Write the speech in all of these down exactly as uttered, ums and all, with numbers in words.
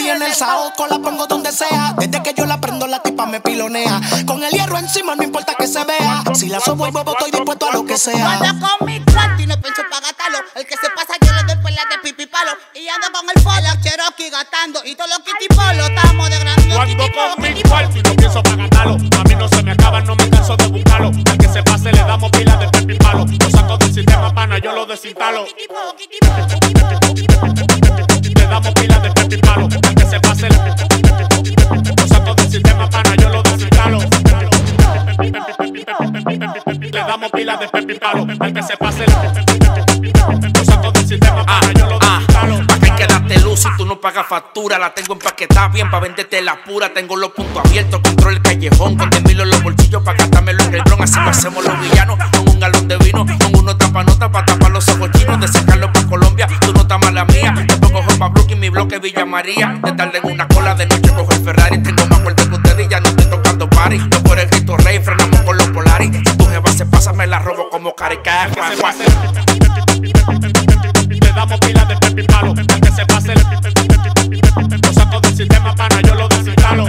en el saoco, la pongo donde sea. Desde que yo la prendo, la tipa me pilonea. Con el hierro encima, no importa que se vea. Si la sobo y bobo, estoy dispuesto a lo que sea. Ando con mi cuarto y no pienso pa' gastarlo. El que se pasa, yo le doy pelas de pipi palo. Y ando con el polo, Cherokee gastando. Y todos los kitty polo, estamos de grande. Ando con mi cuarto y no pienso pa' gastarlo. A mí no se me acaba, no me canso de buscarlo. Al que se pase, le damos pilas de pipi palo. Lo saco del sistema, pana, yo lo desinstalo. Le damos pilas de pipi palo. Al que se pase, lo saco del sistema, pana, yo lo desinstalo. Le damos pilas de pipi palo. Al que se pase, lo saco del sistema, pana, yo lo desinstalo. Pa' que quedaste luz si tú no pagas factura. La tengo empaquetada bien pa' venderte la pura. Tengo los puntos abiertos, control el callejón. Con diez mil en los bolsillos pa' gastármelo en el dron. Así pasemos los villanos con un galón de vino. Con uno tapanota pa' tapar los ojos chinos. De sacarlo pa' Colombia, tú no estás mala mía. Después cojo pa' Brooklyn, mi bloque Villa María. De tarde en una cola, de noche cojo el Ferrari. Tengo más fuerte que ustedes y ya no estoy tocando party. No por el Cristo Rey, frenamos con los Polaris. Si tu jeva se pasa, me la robo como carica. Le damos pilas de pipi palo. Al que se pase, lo saco del sistema, pana, yo lo desinstalo.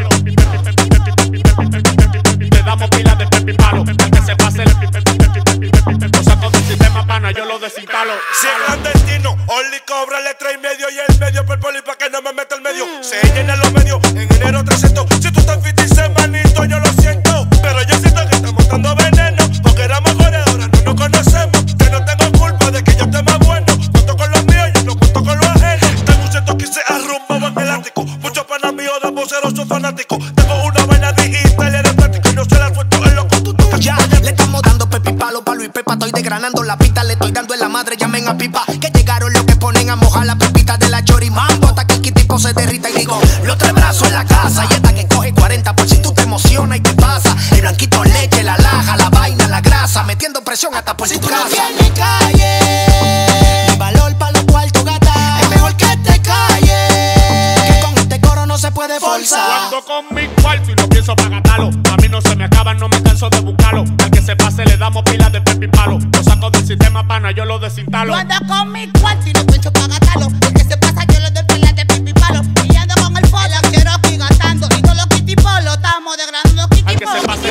Le damos pilas de pipi palo. Al que se pase, lo saco del sistema, pana, yo lo desinstalo. Si es clandestino, Only cobra letra y medio. Y el medio por poli pa' que no me meta el medio. Se llenan los medios, en enero trescientos. Si tú estás fit y manito, yo lo siento. Pero yo siento que estamos dando veneno. Porque éramos mejores, ahora no nos conocemos. Que no tengo culpa de que yo esté más bueno. Cuento con los míos, yo no cuento con los ajenos. Tengo un ciento quince arrumbado en el ático. Muchos panas míos de voceros son fanáticos. Tengo una vaina digital y aerostática y no se la suelto en los cotutos. Ya, le estamos dando pepi palo, palo y pepa. Estoy desgranando la pista, le estoy dando en la madre. Llamen a pipa, que llegaron los que ponen a mojar la pepita de la chorimambo. Hasta que el kitipo se derrita y digo, los tres brazos en la casa. Y esta que coge cuarenta por si tú te emocionas y te pasa. El blanquito leche, la laja, la vaina, la grasa. Metiendo presión hasta por si tu casa. No tiene calle, ni valor pa' los cuartos gata. Es mejor que te calles, que con este coro no se puede forzar. Ando con mi cuarto y no pienso pa' gastarlo. A mí no se me acaban, no me canso de buscarlo. Al que se pase, le damos pilas de pipi palo. Lo saco del sistema, pana, yo lo desinstalo. Yo ando con mi cuarto y no pienso pa' gastarlo. El que se pasa, yo le doy pelas de pipi palo. Y ando con el polo, Cherokee gastando. Y todos los kitty polo, estamos de grande kitty Al que se polo. pase,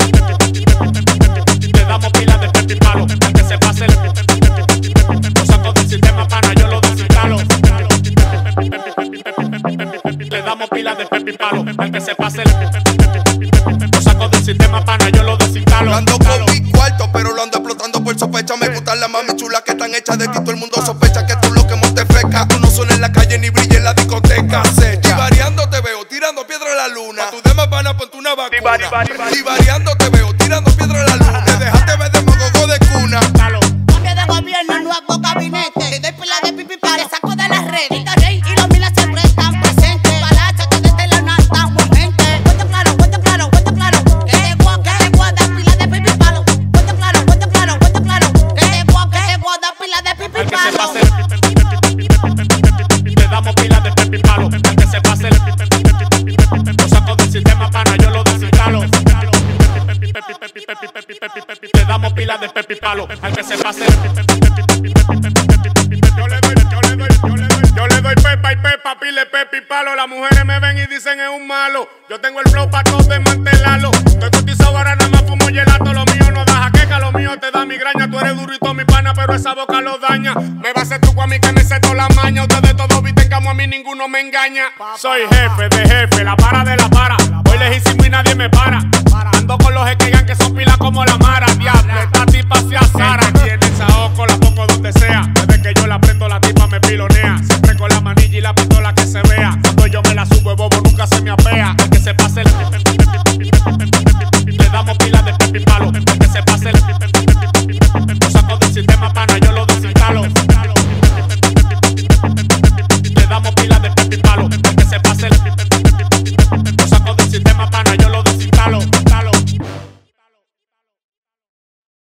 le damos pilas de pipi palo. Al que se pase, lo saco del sistema, pana, yo lo desinstalo. Le damos pilas de pipi palo. Al que se pase, lo saco del sistema, pana, yo lo desinstalo. Ando con mi cuarto, pero lo ando explotando por sospecha. Me gustan las mami chulas que están hechas de ti. Todo el mundo sospecha que tú lo que más te feca. Tú no suena en la calle ni brilla en la discoteca. Y variando te veo, tirando piedra a la luna. Pa' tu demás van a ponte una vacuna. Y variando te veo, tirando piedra a la luna. Te dejaste ver de mogogo de cuna. Cambio de gobierno, nuevo gabinete. Le doy pila de pipi palo, saco de las redes. Vito Rey y los milas siempre están presentes. Palacha que desde la nada estamos gente. Cuento claro, cuento claro, cuento claro. Que te guau, que te guau, da pila de pipi palo. Cuento claro, cuento claro, cuento claro. Que te guau, que te guau, da pila de pipi Al que se palo. pase, le damos pilas de pipi palo. Al que se pase, lo saco del sistema, pana, yo lo desinstalo. Le damos pilas de pipi palo. Al que se pase, yo le doy, yo le doy, yo le doy, yo le doy pepa y pepa, pile pepi palo. Las mujeres me ven y dicen es un malo. Yo tengo el flow pa' todos desmantelarlo. Estoy cotizado ahora, nada más fumo gelato. Lo mío no da jaqueca, lo mío te da migraña. Tú eres durito, mi pana, pero esa boca lo daña. Me va a hacer truco a mí que me seto la maña. Ustedes todos visten como a mí, ninguno me engaña. Soy jefe de jefe, la para de la para. Voy lejísimo y nadie me para. Ando con los esquegan que son pilas como la mara. Diablo, esta tipa se azara. Tiene esa ojo, la pongo donde sea. Desde que yo la prendo, la tipa me pilonea. Siempre con la manilla y la pistola que se vea. Cuando yo me la subo, el bobo nunca se me apea. El que se pase